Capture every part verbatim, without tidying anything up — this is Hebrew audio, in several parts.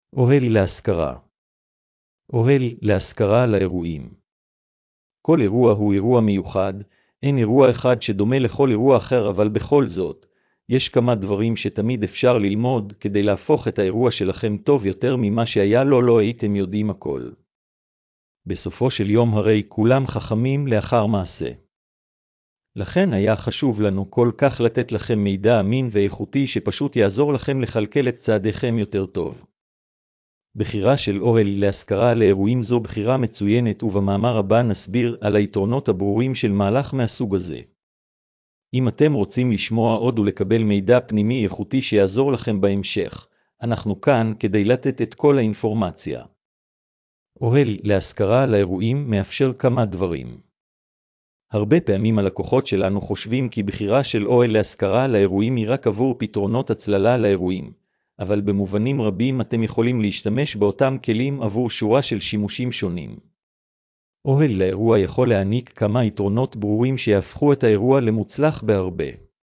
אוהל להשכרה. אוהל להשכרה לאירועים. כל אירוע הוא אירוע מיוחד, אין אירוע אחד שדומה לכל אירוע אחר, אבל בכל זאת, יש כמה דברים שתמיד אפשר ללמוד כדי להפוך את האירוע שלכם טוב יותר ממה שהיה לו לא הייתם יודעים הכל. בסופו של יום הרי כולם חכמים לאחר מעשה. לכן היה חשוב לנו כל כך לתת לכם מידע אמין ואיכותי שפשוט יעזור לכם לכלכל את צעדיכם יותר טוב. בחירה של אוהל להשכרה לאירועים זו בחירה מצוינת, ובמאמר הבא נסביר על היתרונות הברורים של מהלך מהסוג הזה. אם אתם רוצים לשמוע עוד ולקבל מידע פנימי איכותי שיעזור לכם בהמשך, אנחנו כאן כדי לתת את כל האינפורמציה. אוהל להשכרה לאירועים מאפשר כמה דברים. הרבה פעמים הלקוחות שלנו חושבים כי בחירה של אוהל להשכרה לאירועים היא רק עבור פתרונות הצללה לאירועים, אבל במובנים רבים אתם יכולים להשתמש באותם כלים עבור שורה של שימושים שונים. אוהל לאירוע יכול להעניק כמה יתרונות ברורים שיהפכו את האירוע למוצלח בהרבה.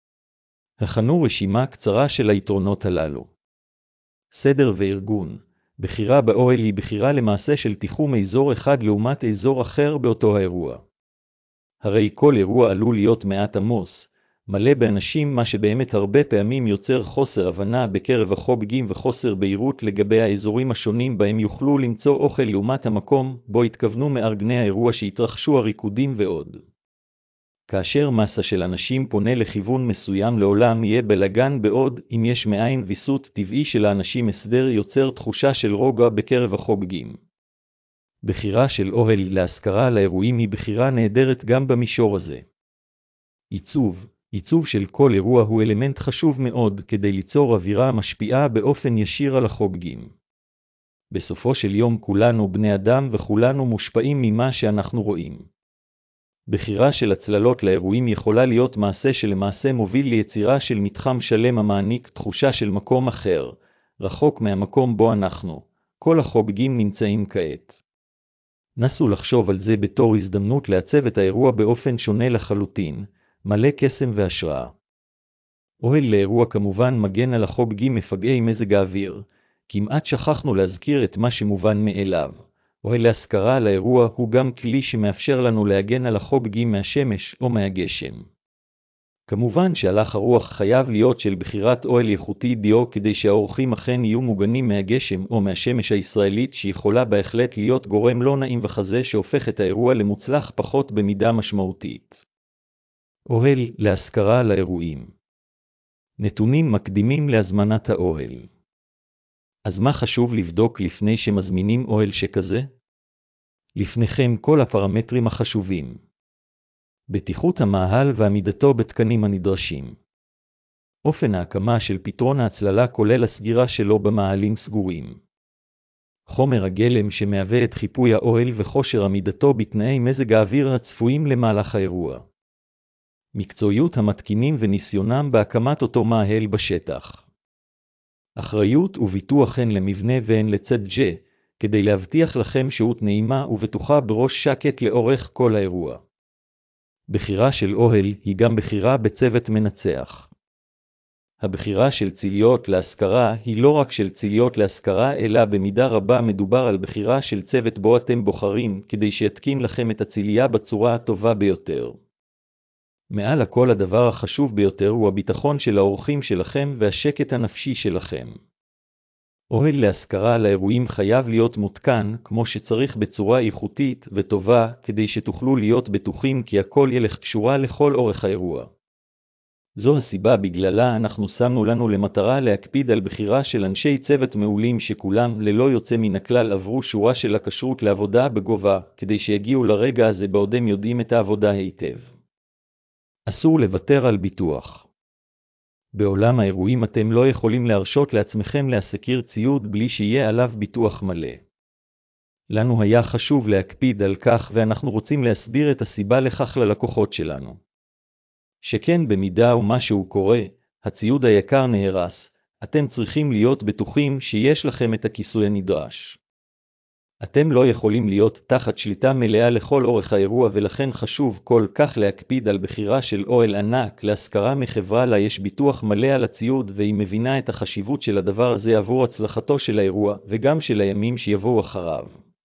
הכנו רשימה קצרה של היתרונות הללו. סדר וארגון. בחירה באוהל היא בחירה למעשה של תיחום אזור אחד לעומת אזור אחר באותו האירוע. הרי כל אירוע עלול להיות מעט עמוס, מלא באנשים, מה שבאמת הרבה פעמים יוצר חוסר הבנה בקרב החוגגים וחוסר בהירות לגבי האזורים השונים בהם יוכלו למצוא אוכל לעומת המקום בו התכוונו מארגני האירוע שהתרחשו הריקודים ועוד. כאשר מסה של אנשים פונה לכיוון מסוים לעולם יהיה בלגן, בעוד אם יש מאין ויסות טבעי של האנשים הסדר יוצר תחושה של רוגע בקרב החוגגים. בחירה של אוהל להשכרה לאירועים היא בחירה נהדרת גם במישור הזה. עיצוב. עיצוב של כל אירוע הוא אלמנט חשוב מאוד כדי ליצור אווירה משפיעה באופן ישיר על החוגגים. בסופו של יום כולנו בני אדם וכולנו מושפעים ממה שאנחנו רואים. בחירה של הצללות לאירועים יכולה להיות מעשה שלמעשה מוביל ליצירה של מתחם שלם המעניק תחושה של מקום אחר, רחוק מהמקום בו אנחנו, כל החוגגים נמצאים כעת. נסו לחשוב על זה בתור הזדמנות לעצב את האירוע באופן שונה לחלוטין, מלא קסם והשראה. אוהל לאירוע כמובן מגן על החוגגים מפגעי מזג האוויר, כמעט שכחנו להזכיר את מה שמובן מאליו. אוהל להשכרה לאירוע הוא גם כלי שמאפשר לנו להגן על החוגגים מהשמש או מהגשם. כמובן שהלך הרוח חייב להיות של בחירת אוהל איכותי דיו כדי שהאורחים אכן יהיו מוגנים מהגשם או מהשמש הישראלית, שיכולה בהחלט להיות גורם לא נעים וחזה שהופך את האירוע למוצלח פחות במידה משמעותית. אוהל להשכרה לאירועים. נתונים מקדימים להזמנת האוהל. אז מה חשוב לבדוק לפני שמזמינים אוהל שכזה? לפניכם כל הפרמטרים החשובים. בטיחות המאהל ועמידתו בתקנים הנדרשים. אופן ההקמה של פתרון ההצללה כולל הסגירה שלו במאהלים סגורים. חומר הגלם שמהווה את חיפוי האוהל וכושר עמידתו בתנאי מזג האוויר הצפויים למהלך האירוע. מקצועיות המתקינים וניסיונם בהקמת אותו מאהל בשטח. אחריות וביטוח הן למבנה והן לצד ג'ה, כדי להבטיח לכם שהות נעימה ובטוחה בראש שקט לאורך כל האירוע. בחירה של אוהל היא גם בחירה בצוות מנצח. הבחירה של ציליות להשכרה היא לא רק של ציליות להשכרה, אלא במידה רבה מדובר על בחירה של צוות בו אתם בוחרים כדי שיתקין לכם את הציליה בצורה הטובה ביותר. מעל הכל הדבר החשוב ביותר הוא הביטחון של האורחים שלכם והשקט הנפשי שלכם. אוהל להשכרה לאירועים חייב להיות מותקן כמו שצריך בצורה איכותית וטובה כדי שתוכלו להיות בטוחים כי הכל ילך קשורה לכל אורך האירוע. זו הסיבה בגללה אנחנו שמנו לנו למטרה להקפיד על בחירה של אנשי צוות מעולים שכולם ללא יוצא מן הכלל עברו שורה של הכשרות לעבודה בגובה כדי שיגיעו לרגע הזה בעודם יודעים את העבודה היטב. אסור לוותר על ביטוח. בעולם האירועים אתם לא יכולים להרשות לעצמכם להשכיר ציוד בלי שיהיה עליו ביטוח מלא. לנו היה חשוב להקפיד על כך ואנחנו רוצים להסביר את הסיבה לכך ללקוחות שלנו. שכן במידה ומשהו קורה, הציוד היקר נהרס, אתם צריכים להיות בטוחים שיש לכם את הכיסוי הנדרש. אתם לא יכולים להיות תחת שליטה מלאה לכל אורך האירוע, ולכן חשוב כל כך להקפיד על בחירה של אוהל ענק להשכרה מחברה לה יש ביטוח מלא על הציוד, והיא מבינה את החשיבות של הדבר הזה עבור הצלחתו של האירוע וגם של הימים שיבואו אחריו.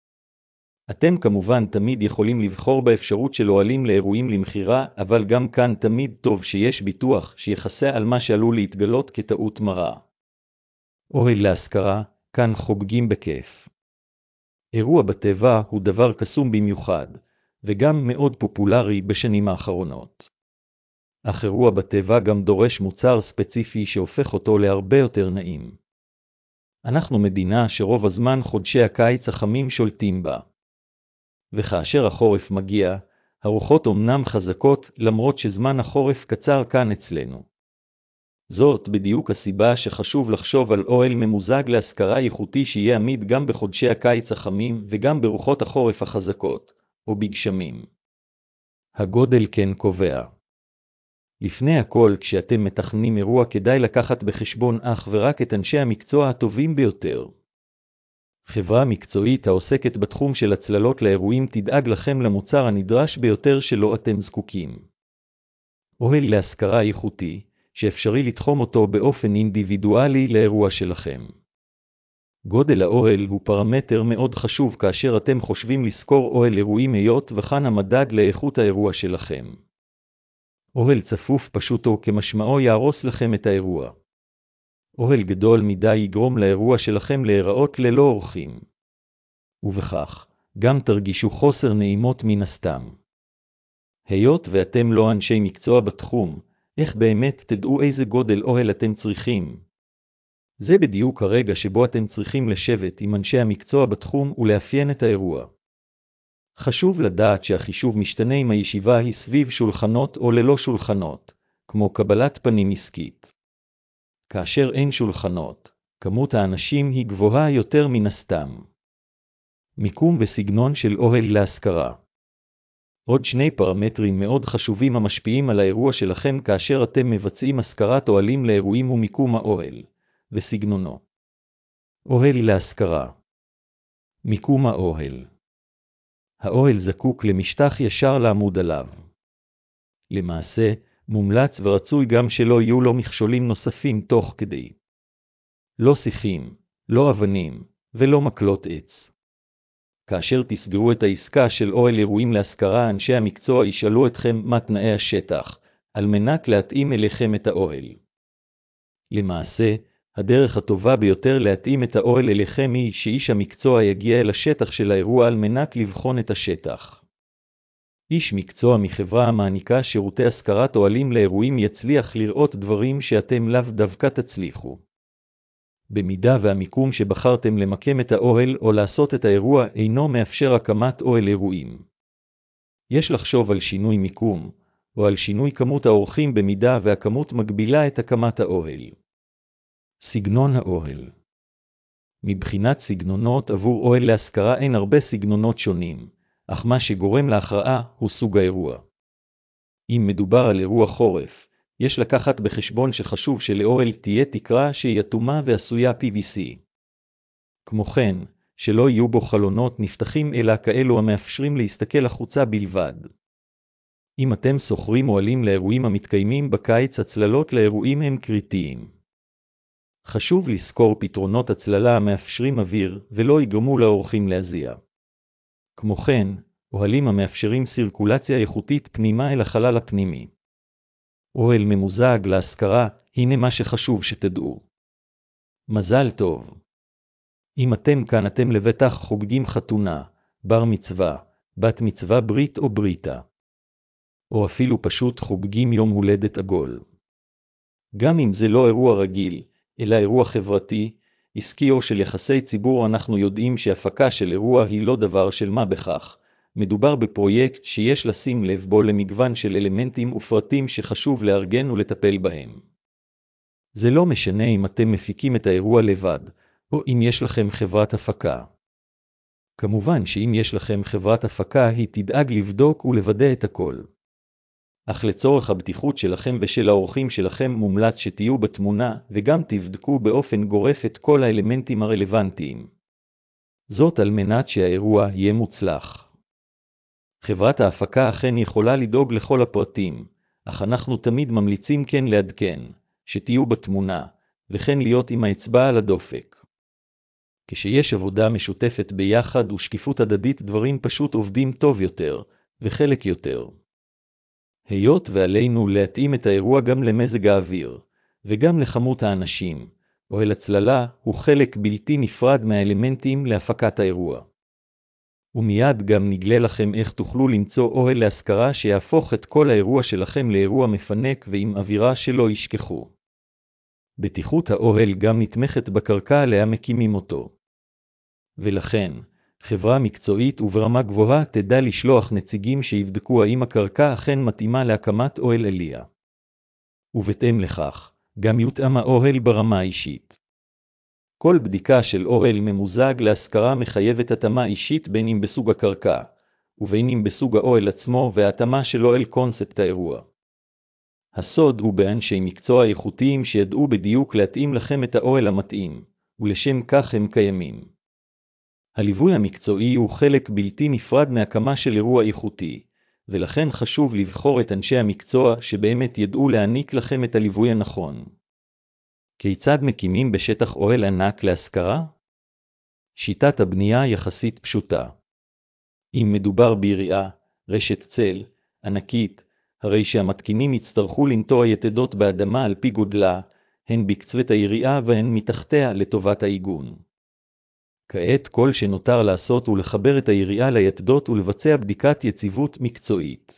אתם כמובן תמיד יכולים לבחור באפשרות של אוהלים לאירועים למחירה, אבל גם כאן תמיד טוב שיש ביטוח שיחסה על מה שעלול להתגלות כטעות מרה. אוהל להשכרה, כאן חוגגים בכיף. אירוע בטבע הוא דבר קסום במיוחד, וגם מאוד פופולרי בשנים האחרונות. אך אירוע בטבע גם דורש מוצר ספציפי שהופך אותו להרבה יותר נעים. אנחנו מדינה שרוב הזמן חודשי הקיץ החמים שולטים בה. וכאשר החורף מגיע, הרוחות אומנם חזקות למרות שזמן החורף קצר כאן אצלנו. זאת בדיוק הסיבה שחשוב לחשוב על אוהל ממוזג להשכרה איכותי שיהיה עמיד גם בחודשי הקיץ החמים וגם ברוחות החורף החזקות, או בגשמים. הגודל כן קובע. לפני הכל, כשאתם מתכננים אירוע כדאי לקחת בחשבון אך ורק את אנשי המקצוע הטובים ביותר. חברה מקצועית העוסקת בתחום של הצללות לאירועים תדאג לכם למוצר הנדרש ביותר שלו אתם זקוקים. אוהל להשכרה איכותי, שאפשרי לתחום אותו באופן אינדיבידואלי לאירוע שלכם. גודל האוהל הוא פרמטר מאוד חשוב כאשר אתם חושבים לשכור אוהל אירועים, היות וכאן המדד לאיכות האירוע שלכם. אוהל צפוף פשוטו כמשמעו יהרוס לכם את האירוע. אוהל גדול מדי יגרום לאירוע שלכם להיראות ללא אורחים. ובכך, גם תרגישו חוסר נעימות מן הסתם. היות ואתם לא אנשי מקצוע בתחום, איך באמת תדעו איזה גודל אוהל אתם צריכים? זה בדיוק הרגע שבו אתם צריכים לשבת עם אנשי המקצוע בתחום ולאפיין את האירוע. חשוב לדעת שהחישוב משתנה אם הישיבה היא סביב שולחנות או ללא שולחנות, כמו קבלת פנים עסקית. כאשר אין שולחנות, כמות האנשים היא גבוהה יותר מן הסתם. מיקום וסגנון של אוהל להשכרה. עוד שני פרמטרים מאוד חשובים המשפיעים על האירוע שלכם כאשר אתם מבצעים השכרת אוהלים לאירועים הוא מיקום האוהל, וסגנונו. אוהל להשכרה. מיקום האוהל. האוהל זקוק למשטח ישר לעמוד עליו. למעשה, מומלץ ורצוי גם שלא יהיו לו מכשולים נוספים תוך כדי. לא שיחים, לא אבנים, ולא מקלות עץ. כאשר תסגרו את העסקה של אוהל אירועים להשכרה, אנשי המקצוע ישאלו אתכם מה תנאי השטח, על מנת להתאים אליכם את האוהל. למעשה, הדרך הטובה ביותר להתאים את האוהל אליכם היא שאיש המקצוע יגיע אל השטח של האירוע על מנת לבחון את השטח. איש מקצוע מחברה המעניקה שירותי השכרת אוהלים לאירועים יצליח לראות דברים שאתם לאו דווקא תצליחו. במידה והמיקום שבחרתם למקם את האוהל או לעשות את האירוע אינו מאפשר הקמת אוהל אירועים. יש לחשוב על שינוי מיקום, או על שינוי כמות האורחים במידה והכמות מגבילה את הקמת האוהל. סגנון האוהל. מבחינת סגנונות עבור אוהל להשכרה אין הרבה סגנונות שונים, אך מה שגורם להכרעה הוא סוג האירוע. אם מדובר על אירוע חורף, יש לקחת בחשבון שחשוב שלאוהל תהיה תקרה שהיא אטומה ועשויה פי וי סי. כמו כן, שלא יהיו בו חלונות נפתחים אלא כאלו המאפשרים להסתכל החוצה בלבד. אם אתם שוכרים אוהלים לאירועים המתקיימים בקיץ, הצללות לאירועים הם קריטיים. חשוב לזכור פתרונות הצללה המאפשרים אוויר ולא יגרמו לאורחים להזיע. כמו כן, אוהלים המאפשרים סירקולציה איכותית פנימה אל החלל הפנימי. אוהל ממוזג להשכרה, הנה מה שחשוב שתדעו. מזל טוב. אם אתם כאן אתם לבטח חוגגים חתונה, בר מצווה, בת מצווה, ברית או בריתה. או אפילו פשוט חוגגים יום הולדת עגול. גם אם זה לא אירוע רגיל, אלא אירוע חברתי, עסקי או של יחסי ציבור, אנחנו יודעים שהפקה של אירוע היא לא דבר של מה בכך. מדובר בפרויקט שיש לשים לב בו למגוון של אלמנטים ופרטים שחשוב לארגן ולטפל בהם. זה לא משנה אם אתם מפיקים את האירוע לבד, או אם יש לכם חברת הפקה. כמובן שאם יש לכם חברת הפקה היא תדאג לבדוק ולוודא את הכל. אך לצורך הבטיחות שלכם ושל האורחים שלכם מומלץ שתהיו בתמונה וגם תבדקו באופן גורף את כל האלמנטים הרלוונטיים. זאת על מנת שהאירוע יהיה מוצלח. חברת ההפקה אכן יכולה לדאוג לכל הפרטים, אך אנחנו תמיד ממליצים כן לעדכן, שתהיו בתמונה, וכן להיות עם האצבע על הדופק. כשיש עבודה משותפת ביחד ושקיפות הדדית, דברים פשוט עובדים טוב יותר, וחלק יותר. היות ועלינו להתאים את האירוע גם למזג האוויר, וגם לכמות האנשים, אוהל הצללה הוא חלק בלתי נפרד מהאלמנטים להפקת האירוע. ומיד גם נגלה לכם איך תוכלו למצוא אוהל להשכרה שיהפוך את כל האירוע שלכם לאירוע מפנק ועם אווירה שלא ישכחו. בטיחות האוהל גם נתמכת בקרקע עליה מקימים אותו. ולכן, חברה מקצועית וברמה גבוהה תדע לשלוח נציגים שיבדקו האם הקרקע אכן מתאימה להקמת אוהל אליה. ובהתאם לכך, גם יותאם האוהל ברמה האישית. כל בדיקה של אוהל ממוזג להשכרה מחייבת התאמה אישית בין אם בסוג הקרקע, ובין אם בסוג האוהל עצמו והתאמה שלו אל קונספט האירוע. הסוד הוא באנשי מקצוע איכותיים שידעו בדיוק להתאים לכם את האוהל המתאים, ולשם כך הם קיימים. הליווי המקצועי הוא חלק בלתי נפרד מהקמה של אירוע איכותי, ולכן חשוב לבחור את אנשי המקצוע שבאמת ידעו להעניק לכם את הליווי הנכון. כיצד מקימים בשטח אוהל ענק להשכרה? שיטת הבנייה יחסית פשוטה. אם מדובר ביריעה, רשת צל, ענקית, הרי שהמתקינים יצטרכו לנטוע יתדות באדמה על פי גודלה, הן בקצוות היריעה והן מתחתיה לטובת העיגון. כעת כל שנותר לעשות הוא לחבר את היריעה ליתדות ולבצע בדיקת יציבות מקצועית.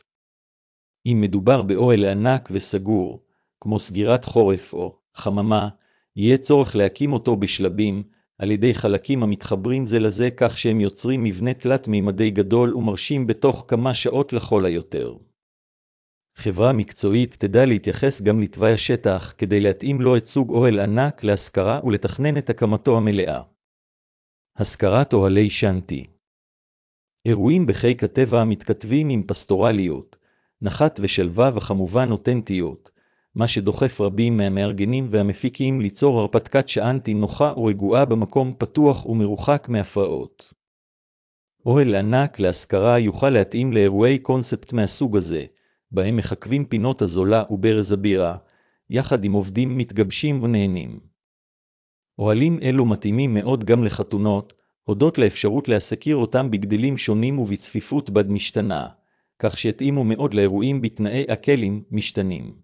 אם מדובר באוהל ענק וסגור, כמו סגירת חורף או חממה, יהיה צורך להקים אותו בשלבים, על ידי חלקים המתחברים זה לזה כך שהם יוצרים מבנה תלת מימדי גדול ומרשים בתוך כמה שעות לכל היותר. חברה מקצועית תדע להתייחס גם לתוואי השטח כדי להתאים לו את סוג אוהל ענק להשכרה ולתכנן את הקמתו המלאה. השכרת אוהלי שנתי. אירועים בחיק הטבע מתכתבים עם פסטורליות, נחת ושלווה וכמובן אותנטיות, מה שדוחף רבים מהמארגנים והמפיקים ליצור הרפתקת שענתי נוחה ורגועה במקום פתוח ומרוחק מהפרעות. אוהל ענק להשכרה יוכל להתאים לאירועי קונספט מהסוג הזה, בהם מחכבים פינות הזולה וברז הבירה, יחד עם עובדים מתגבשים ונהנים. אוהלים אלו מתאימים מאוד גם לחתונות, הודות לאפשרות להסקיר אותם בגדלים שונים ובצפיפות בד משתנה, כך שיתאימו מאוד לאירועים בתנאי אקלים משתנים.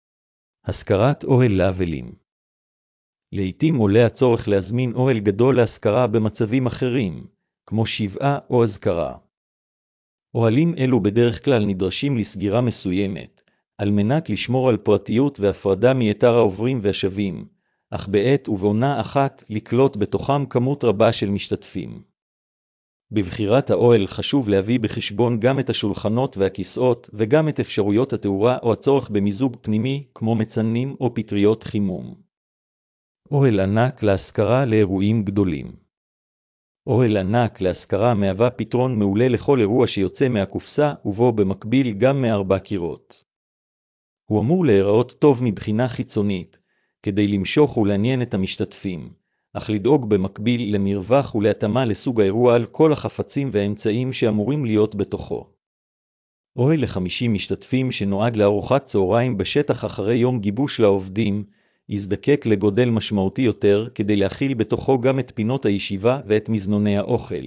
השכרת אוהל לאבלים. לעתים עולה הצורך להזמין אוהל גדול להשכרה במצבים אחרים, כמו שבעה או אזכרה. אוהלים אלו בדרך כלל נדרשים לסגירה מסוימת, על מנת לשמור על פרטיות והפרדה מיתר העוברים והשבים, אך בעת ובעונה אחת לקלוט בתוכם כמות רבה של משתתפים. בבחירת האוהל חשוב להביא בחשבון גם את השולחנות והכיסאות וגם את אפשרויות התאורה או הצורך במיזוג פנימי כמו מצנים או פטריות חימום. אוהל ענק להשכרה לאירועים גדולים. אוהל ענק להשכרה מהווה פתרון מעולה לכל אירוע שיוצא מהקופסה ובו במקביל גם מארבע קירות. הוא אמור להיראות טוב מבחינה חיצונית, כדי למשוך ולעניין את המשתתפים, אך לדאוג במקביל למרווח ולהתאמה לסוג האירוע על כל החפצים והאמצעים שאמורים להיות בתוכו. אוהל ל-חמישים משתתפים שנועד לארוחת צהריים בשטח אחרי יום גיבוש לעובדים, יזדקק לגודל משמעותי יותר כדי להכיל בתוכו גם את פינות הישיבה ואת מזנוני האוכל.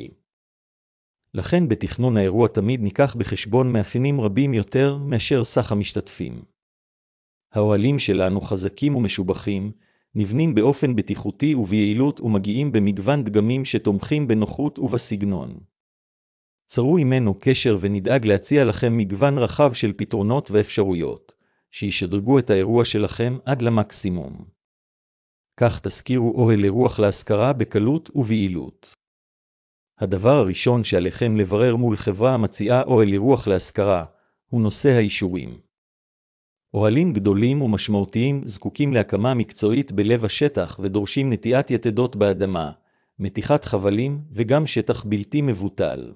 לכן בתכנון האירוע תמיד ניקח בחשבון מאפיינים רבים יותר מאשר סך המשתתפים. האוהלים שלנו חזקים ומשובחים, נבנים באופן בטיחותי וביעילות ומגיעים במגוון דגמים שתומכים בנוחות ובסגנון. צרו עמנו קשר ונדאג להציע לכם מגוון רחב של פתרונות ואפשרויות, שישדרגו את האירוע שלכם עד למקסימום. כך תזכירו אוהל אירוח להשכרה בקלות וביעילות. הדבר הראשון שעליכם לברר מול חברה המציעה אוהל אירוח להשכרה, הוא נושא האישורים. אוהלים גדולים ומשמעותיים זקוקים להקמה מקצועית בלב השטח ודורשים נטיעת יתדות באדמה, מתיחת חבלים וגם שטח בלתי מבוטל.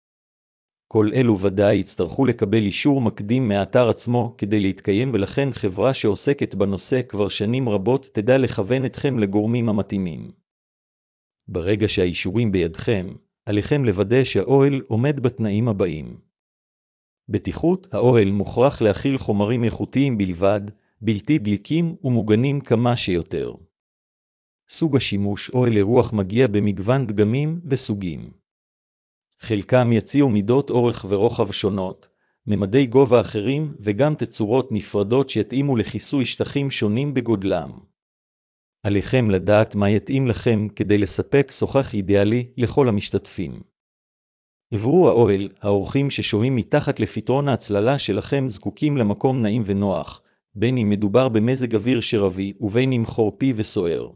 כל אלו ודאי יצטרכו לקבל אישור מקדים מהאתר עצמו כדי להתקיים, ולכן חברה שעוסקת בנושא כבר שנים רבות תדע לכוון אתכם לגורמים המתאימים. ברגע שהאישורים בידכם, עליכם לוודא שהאוהל עומד בתנאים הבאים. בטיחות, האוהל מוכרח להכיל חומרים איכותיים בלבד, בלתי דליקים ומוגנים כמה שיותר. סוג השימוש, אוהל אירוח מגיע במגוון דגמים וסוגים. חלקם יציעו מידות אורך ורוחב שונות, ממדי גובה אחרים וגם תצורות נפרדות שיתאימו לכיסוי שטחים שונים בגודלם. עליכם לדעת מה יתאים לכם כדי לספק שוחח אידיאלי לכל המשתתפים. עברו האוהל, האורחים ששוהים מתחת לפתרון ההצללה שלכם זקוקים למקום נעים ונוח, בין אם מדובר במזג אוויר שרבי ובין אם חורפי וסוער.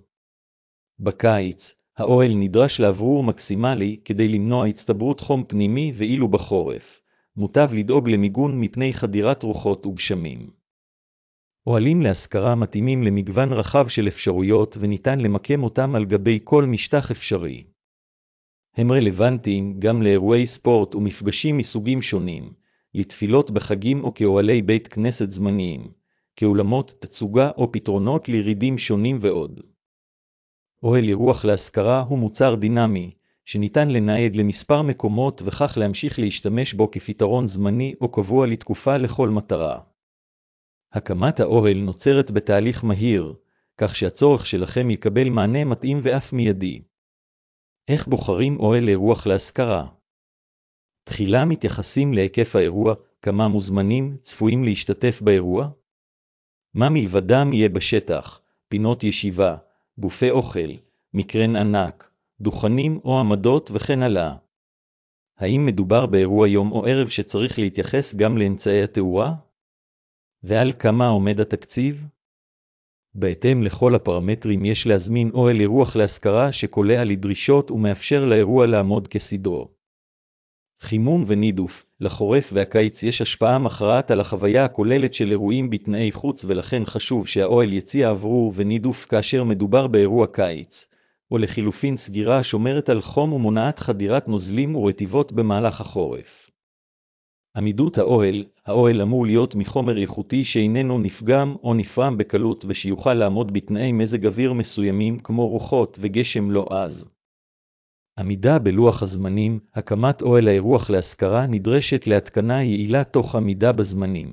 בקיץ, האוהל נדרש לאוורור מקסימלי כדי למנוע הצטברות חום פנימי, ואילו בחורף, מוטב לדאוג למיגון מפני חדירת רוחות וגשמים. אוהלים להשכרה מתאימים למגוון רחב של אפשרויות וניתן למקם אותם על גבי כל משטח אפשרי. הם רלוונטיים גם לאירועי ספורט ומפגשים מסוגים שונים, לתפילות בחגים או כאוהלי בית כנסת זמניים, כאולמות תצוגה או פתרונות לירידים שונים ועוד. אוהל אירוח להשכרה הוא מוצר דינמי, שניתן לנייד למספר מקומות וכך להמשיך להשתמש בו כפתרון זמני או קבוע לתקופה לכל מטרה. הקמת האוהל נוצרת בתהליך מהיר, כך שהצורך שלכם יקבל מענה מתאים ואף מיידי. איך בוחרים אוהל אירוח להשכרה? תחילה מתייחסים להיקף האירוע, כמה מוזמנים צפויים להשתתף באירוע? מה מלבדם יהיה בשטח, פינות ישיבה, בופה אוכל, מקרן ענק, דוכנים או עמדות וכן הלאה. האם מדובר באירוע יום או ערב שצריך להתייחס גם לאמצעי התאורה? ועל כמה עומד התקציב? בהתאם לכל הפרמטרים יש להזמין אוהל אירוח להשכרה שקולע לדרישות ומאפשר לאירוע לעמוד כסדרו. חימום ונידוף, לחורף והקיץ יש השפעה מכרעת על החוויה הכוללת של אירועים בתנאי חוץ, ולכן חשוב שהאוהל יציע אוורור ונידוף כאשר מדובר באירוע קיץ, או לחילופין סגירה השומרת על חום ומונעת חדירת נוזלים ורטיבות במהלך החורף. עמידות האוהל, האוהל אמור להיות מחומר איכותי שאיננו נפגם או נפרם בקלות ושיוכל לעמוד בתנאי מזג אוויר מסוימים כמו רוחות וגשם לא עז. עמידה בלוח הזמנים, הקמת אוהל האירוח להשכרה נדרשת להתקנה יעילה תוך עמידה בזמנים.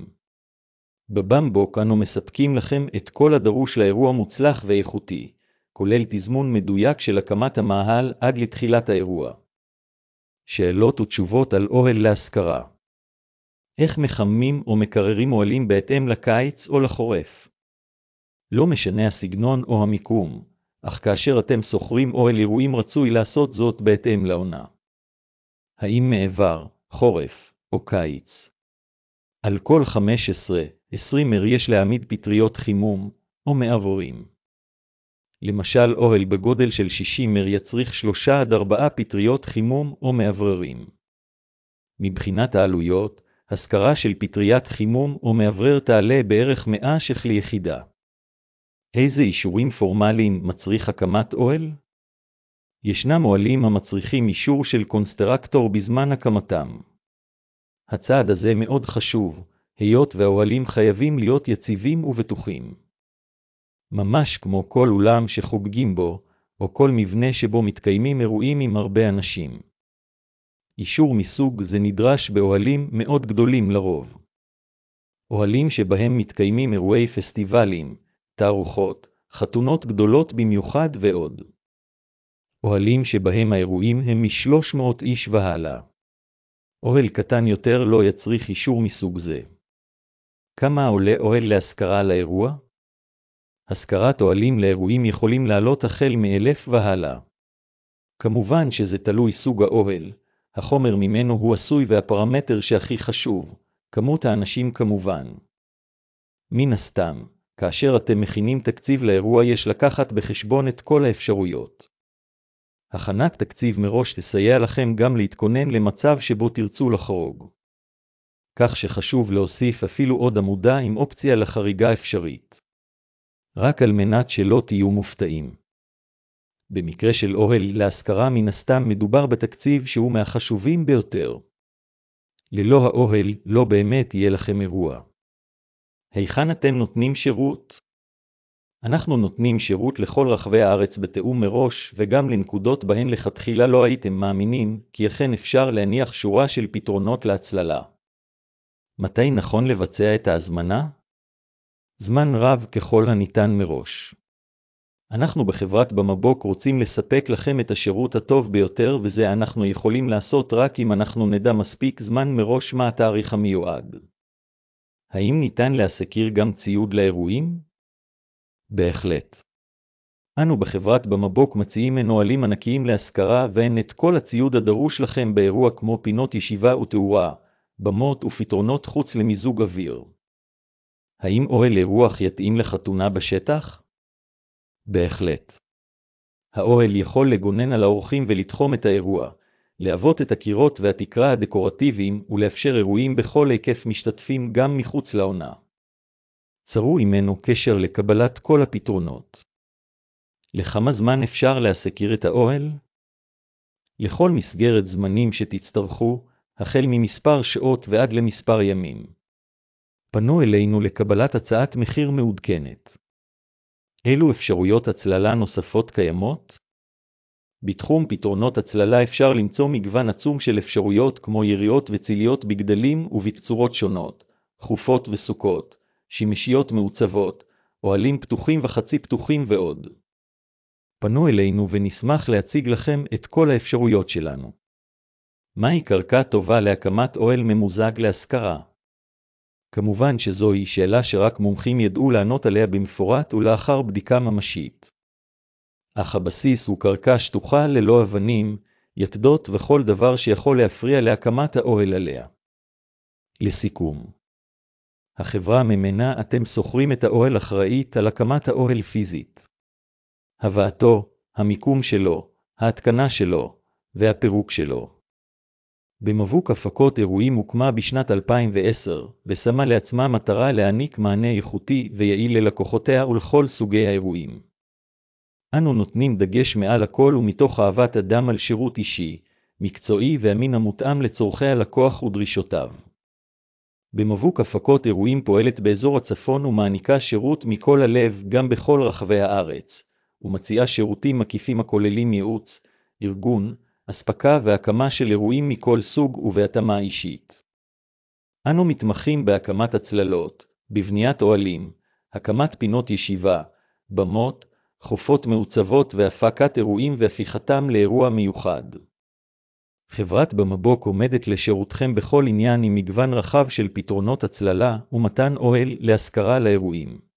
בבמבוק אנו מספקים לכם את כל הדרוש לאירוע מוצלח ואיכותי, כולל תזמון מדויק של הקמת המאהל עד לתחילת האירוע. שאלות ותשובות על אוהל להשכרה. איך מחממים או מקררים אוהלים בהתאם לקיץ או לחורף? לא משנה הסגנון או המיקום, אך כאשר אתם שוכרים אוהל אירועים רצוי לעשות זאת בהתאם לעונה. האם מעבר, חורף או קיץ? על כל חמש עשרה עשרים מטר יש להעמיד פטריות חימום או מעבורים. למשל אוהל בגודל של שישים מטר יצריך שלוש עד ארבע פטריות חימום או מעבררים. מבחינת העלויות, השכרה של פטריית חימום או מעברר תעלה בערך מאה שקל ליחידה. איזה אישורים פורמליים מצריך הקמת אוהל? ישנם אוהלים המצריכים אישור של קונסטרקטור בזמן הקמתם. הצעד הזה מאוד חשוב, היות והאוהלים חייבים להיות יציבים ובטוחים. ממש כמו כל אולם שחוגגים בו, או כל מבנה שבו מתקיימים אירועים עם הרבה אנשים. אישור מסוג זה נדרש באוהלים מאוד גדולים לרוב. אוהלים שבהם מתקיימים אירועי פסטיבלים, תערוכות, חתונות גדולות במיוחד ועוד. אוהלים שבהם האירועים הם מ-שלוש מאות איש והלאה. אוהל קטן יותר לא יצריך אישור מסוג זה. כמה עולה אוהל להשכרה לאירוע? השכרת אוהלים לאירועים יכולים לעלות החל מאלף והלאה. כמובן שזה תלוי סוג האוהל, החומר ממנו הוא עשוי והפרמטר שהכי חשוב, כמות האנשים כמובן. מן הסתם, כאשר אתם מכינים תקציב לאירוע יש לקחת בחשבון את כל האפשרויות. הכנת תקציב מראש תסייע לכם גם להתכונן למצב שבו תרצו לחרוג. כך שחשוב להוסיף אפילו עוד עמודה עם אופציה לחריגה אפשרית. רק על מנת שלא תהיו מופתעים. במקרה של אוהל להשכרה מן הסתם מדובר בתקציב שהוא מהחשובים ביותר. ללא האוהל לא באמת יהיה לכם אירוע. היכן אתם נותנים שירות? אנחנו נותנים שירות לכל רחבי הארץ בתאום מראש, וגם לנקודות בהן לכתחילה לא הייתם מאמינים, כי אכן אפשר להניח שורה של פתרונות להצללה. מתי נכון לבצע את ההזמנה? זמן רב ככל הניתן מראש. אנחנו בחברת במבוק רוצים לספק לכם את השירות הטוב ביותר, וזה אנחנו יכולים לעשות רק אם אנחנו נדע מספיק זמן מראש מה התאריך המיועד. האם ניתן להסקיר גם ציוד לאירועים? בהחלט. אנו בחברת במבוק מציעים מנוהלים ענקיים להשכרה, והן את כל הציוד הדרוש לכם באירוע כמו פינות ישיבה ותאורה, במות ופתרונות חוץ למיזוג אוויר. האם אוהל אירוח יתאים לחתונה בשטח? בהחלט. האוהל יכול לגונן על האורחים ולתחום את האירוע, להוות את הקירות והתקרה הדקורטיביים ולאפשר אירועים בכל היקף משתתפים גם מחוץ לעונה. צרו עמנו קשר לקבלת כל הפתרונות. לכמה זמן אפשר להסקיר את האוהל? לכל מסגרת זמנים שתצטרכו, החל ממספר שעות ועד למספר ימים. פנו אלינו לקבלת הצעת מחיר מעודכנת. אילו אפשרויות הצללה נוספות קיימות? בתחום פתרונות הצללה אפשר למצוא מגוון עצום של אפשרויות כמו יריעות וציליות בגדלים ובקצורות שונות, חופות וסוכות, שימשיות מעוצבות, אוהלים פתוחים וחצי פתוחים ועוד. פנו אלינו ונשמח להציג לכם את כל האפשרויות שלנו. מהי קרקע טובה להקמת אוהל ממוזג להשכרה? כמובן שזוהי שאלה שרק מומחים ידעו לענות עליה במפורט ולאחר בדיקה ממשית. אך הבסיס הוא קרקע שטוחה ללא אבנים, יתדות וכל דבר שיכול להפריע להקמת האוהל עליה. לסיכום, החברה ממנה אתם שוכרים את האוהל אחראית על הקמת האוהל פיזית. הבאתו, המיקום שלו, ההתקנה שלו, והפירוק שלו. במבוק הפקות אירועים הוקמה בשנת אלפיים ועשר, ושמה לעצמה מטרה להעניק מענה איכותי ויעיל ללקוחותיה ולכל סוגי האירועים. אנו נותנים דגש מעל הכל ומתוך אהבת אדם על שירות אישי, מקצועי ואמין המותאם לצורכי הלקוח ודרישותיו. במבוק הפקות אירועים פועלת באזור הצפון ומעניקה שירות מכל הלב גם בכל רחבי הארץ, ומציעה שירותים מקיפים הכוללים ייעוץ, ארגון, אספקה והקמה של אירועים מכל סוג ובהתאמה אישית. אנו מתמחים בהקמת הצללות, בבניית אוהלים, הקמת פינות ישיבה, במות, חופות מעוצבות והפקת אירועים והפיכתם לאירוע מיוחד. חברת במבוק עומדת לשירותכם בכל עניין עם מגוון רחב של פתרונות הצללה ומתן אוהל להשכרה לאירועים.